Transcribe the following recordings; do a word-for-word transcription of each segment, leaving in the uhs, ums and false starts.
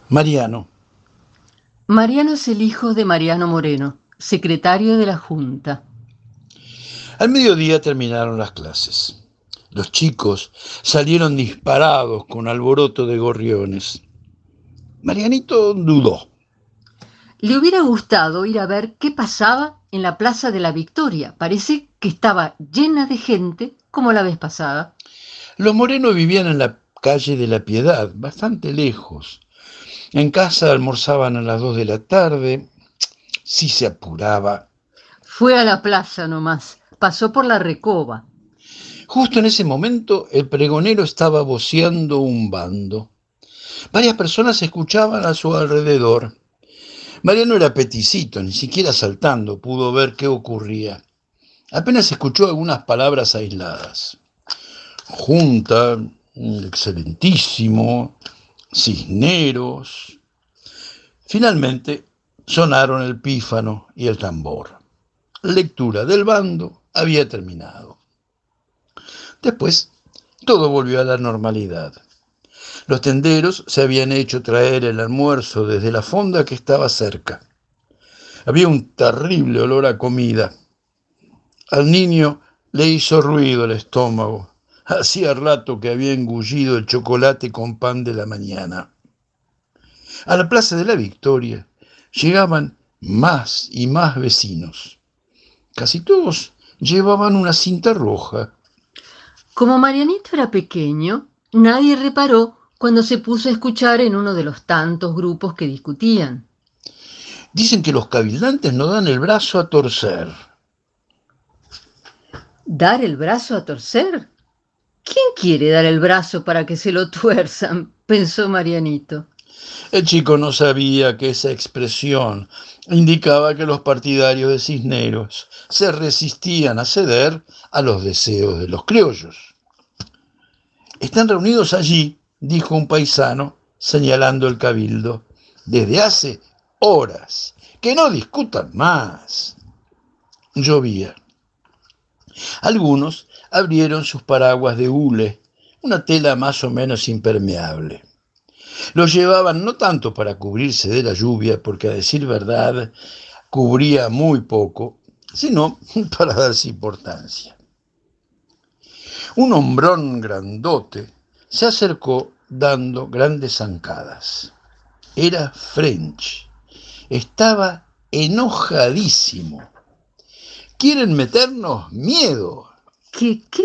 Mariano. Mariano es el hijo de Mariano Moreno, secretario de la Junta. Al mediodía terminaron las clases. Los chicos salieron disparados con alboroto de gorriones. Marianito dudó. Le hubiera gustado ir a ver qué pasaba en la Plaza de la Victoria. Parece que estaba llena de gente como la vez pasada. Los Morenos vivían en la calle de la Piedad, bastante lejos. En casa almorzaban a las dos de la tarde. Si se apuraba. Fue a la plaza nomás, pasó por la Recoba. Justo en ese momento el pregonero estaba voceando un bando. Varias personas escuchaban a su alrededor. Mariano era peticito, ni siquiera saltando pudo ver qué ocurría. Apenas escuchó algunas palabras aisladas. Junta, excelentísimo, Cisneros. Finalmente sonaron el pífano y el tambor. La lectura del bando había terminado. Después, todo volvió a la normalidad. Los tenderos se habían hecho traer el almuerzo desde la fonda que estaba cerca. Había un terrible olor a comida. Al niño le hizo ruido el estómago. Hacía rato que había engullido el chocolate con pan de la mañana. A la Plaza de la Victoria llegaban más y más vecinos. Casi todos llevaban una cinta roja. Como Marianito era pequeño, nadie reparó cuando se puso a escuchar en uno de los tantos grupos que discutían. Dicen que los cabildantes no dan el brazo a torcer. ¿Dar el brazo a torcer? ¿Quién quiere dar el brazo para que se lo tuerzan?, pensó Marianito. El chico no sabía que esa expresión indicaba que los partidarios de Cisneros se resistían a ceder a los deseos de los criollos. Están reunidos allí, dijo un paisano, señalando el cabildo, desde hace horas. Que no discutan más. Llovía. Algunos abrieron sus paraguas de hule, una tela más o menos impermeable. Los llevaban no tanto para cubrirse de la lluvia, porque a decir verdad cubría muy poco, sino para darse importancia. Un hombrón grandote se acercó dando grandes zancadas. Era French. Estaba enojadísimo. Quieren meternos miedo. ¿Qué qué?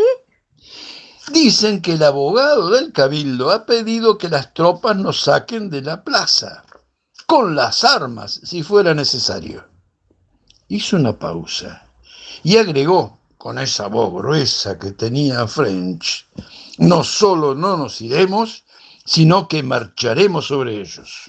Dicen que el abogado del cabildo ha pedido que las tropas nos saquen de la plaza, con las armas, si fuera necesario. Hizo una pausa y agregó, con esa voz gruesa que tenía French, no solo no nos iremos, sino que marcharemos sobre ellos.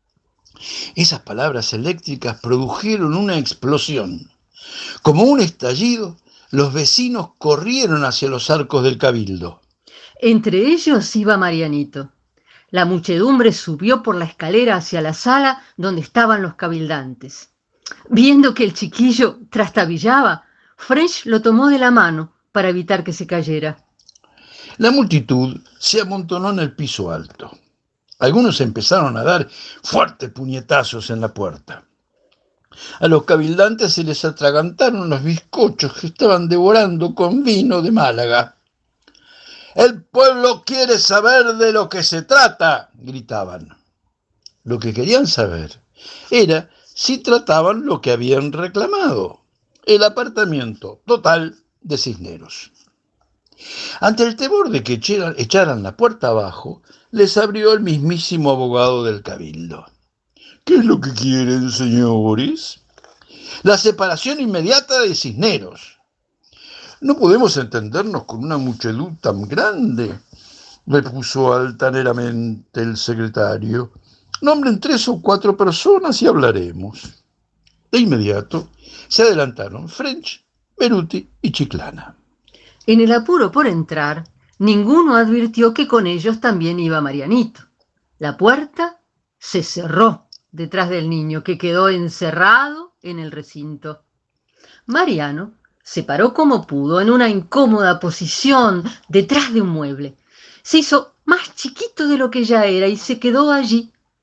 Esas palabras eléctricas produjeron una explosión. Como un estallido, los vecinos corrieron hacia los arcos del cabildo. Entre ellos iba Marianito. La muchedumbre subió por la escalera hacia la sala donde estaban los cabildantes. Viendo que el chiquillo trastabillaba, French lo tomó de la mano para evitar que se cayera. La multitud se amontonó en el piso alto. Algunos empezaron a dar fuertes puñetazos en la puerta. A los cabildantes se les atragantaron los bizcochos que estaban devorando con vino de Málaga. «El pueblo quiere saber de lo que se trata», gritaban. Lo que querían saber era si trataban lo que habían reclamado, el apartamiento total de Cisneros. Ante el temor de que echaran, echaran la puerta abajo, les abrió el mismísimo abogado del cabildo. «¿Qué es lo que quieren, señores?» «La separación inmediata de Cisneros». «No podemos entendernos con una muchedumbre tan grande», repuso altaneramente el secretario. «Nombren tres o cuatro personas y hablaremos». De inmediato se adelantaron French, Beruti y Chiclana. En el apuro por entrar, ninguno advirtió que con ellos también iba Marianito. La puerta se cerró detrás del niño, que quedó encerrado en el recinto. Mariano se paró como pudo en una incómoda posición detrás de un mueble. Se hizo más chiquito de lo que ya era y se quedó allí.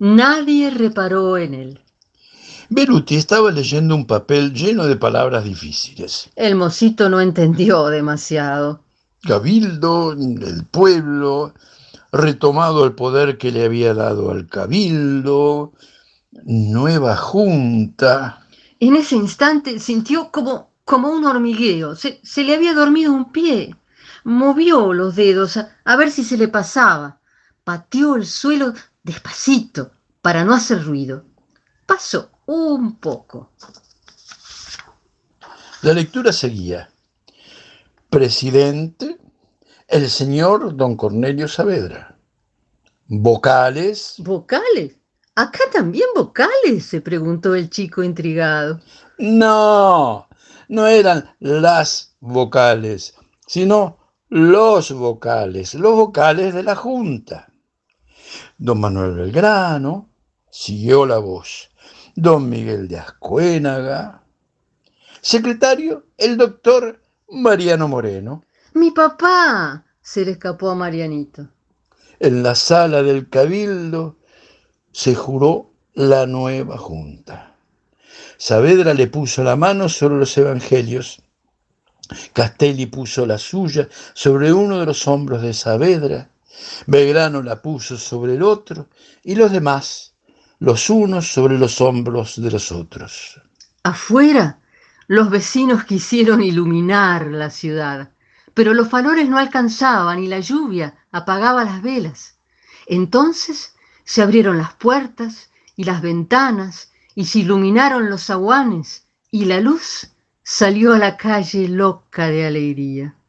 Nadie reparó en él. Beruti estaba leyendo un papel lleno de palabras difíciles. El mocito no entendió demasiado. Cabildo, el pueblo, retomado el poder que le había dado al cabildo, nueva junta. En ese instante sintió como, como un hormigueo. Se, se le había dormido un pie. Movió los dedos a, a ver si se le pasaba. Pateó el suelo despacito para no hacer ruido. Pasó un poco. La lectura seguía. Presidente, el señor don Cornelio Saavedra. Vocales. ¿Vocales? ¿Acá también vocales?, se preguntó el chico intrigado. No, no eran las vocales, sino los vocales, los vocales de la Junta. Don Manuel Belgrano siguió la voz. Don Miguel de Ascuénaga. Secretario, el doctor Mariano Moreno. ¡Mi papá!, se le escapó a Marianito. En la sala del Cabildo se juró la nueva Junta. Saavedra le puso la mano sobre los evangelios. Castelli puso la suya sobre uno de los hombros de Saavedra. Belgrano la puso sobre el otro y los demás, los unos sobre los hombros de los otros. Afuera, los vecinos quisieron iluminar la ciudad, pero los faroles no alcanzaban y la lluvia apagaba las velas. Entonces se abrieron las puertas y las ventanas y se iluminaron los zaguanes y la luz salió a la calle loca de alegría.